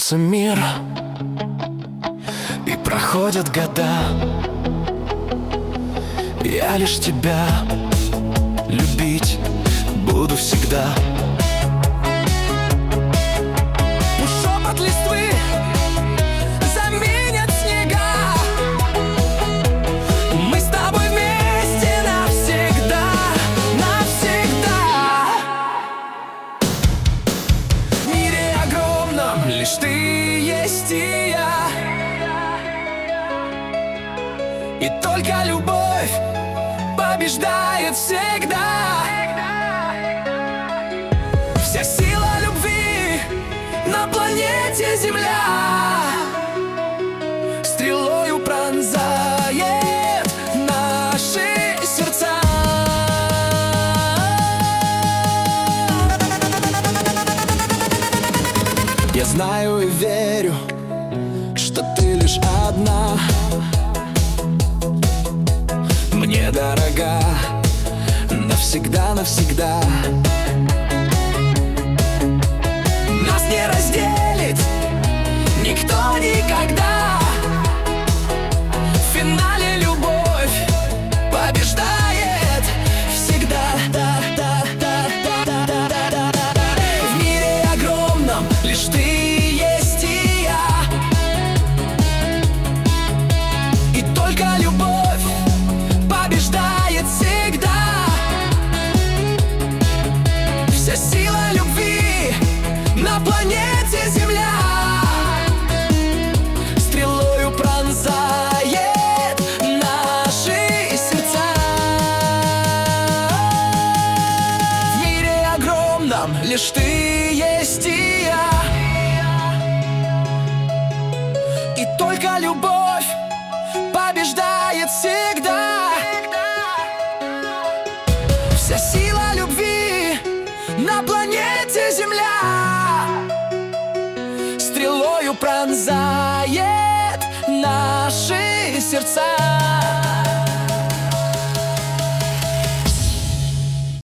меняется мир, и проходят года. Я лишь тебя любить буду всегда. Шепот листвы заменят снега. Мы с тобой вместе навсегда, навсегда. В мире огромном лишь ты есть и я, и только любовь побеждает всегда. Вся сила любви на планете Земля стрелою пронзает наши сердца. Я знаю и верю, что ты лишь одна мне дорога, навсегда, навсегда. Нас не разделит никто никогда. В финале любовь побеждает всегда. В мире огромном лишь ты есть и я, и только любовь побеждает всегда. Вся сила любви на планете Земля стрелою пронзает наши сердца. В мире огромном лишь ты есть и я, и только любовь побеждает всегда. Вся сила